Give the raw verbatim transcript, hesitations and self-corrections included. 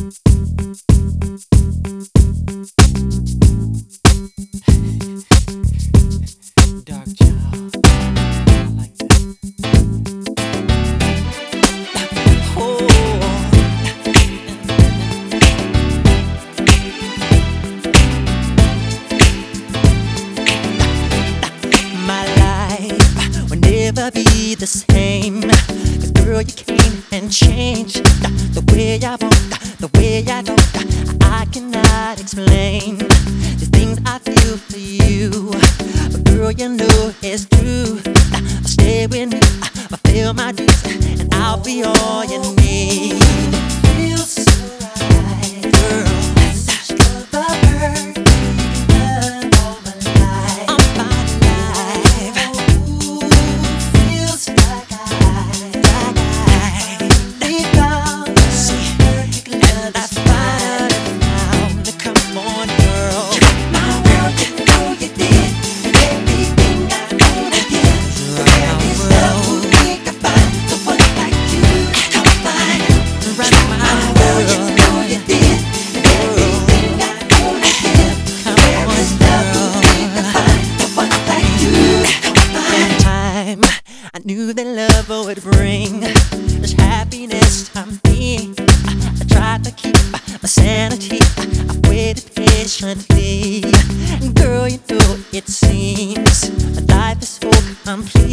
Dark child, I like that. Oh, my life will never be the same. 'Cause girl, you came and changed the way I walk, the way I talk. I cannot explain the things I feel for you, but girl, you know it's true. Stay with me, fulfill my dreams, and I'll be all you need. Feels so right, girl. That's the perfect love all my life. All my life. Ooh, feels like I, like I deep down see perfect love. And I finally found. Come on, girl. My world, you know you did everything I wanna give. There is nothing I find someone like you. Come find, right my world, you know you did everything I wanna give. There is nothing I find someone like you. Come find. Time I knew that love would bring this happiness to me. I tried to keep my sanity. I waited patiently. Girl, you know it seems my life is so complete.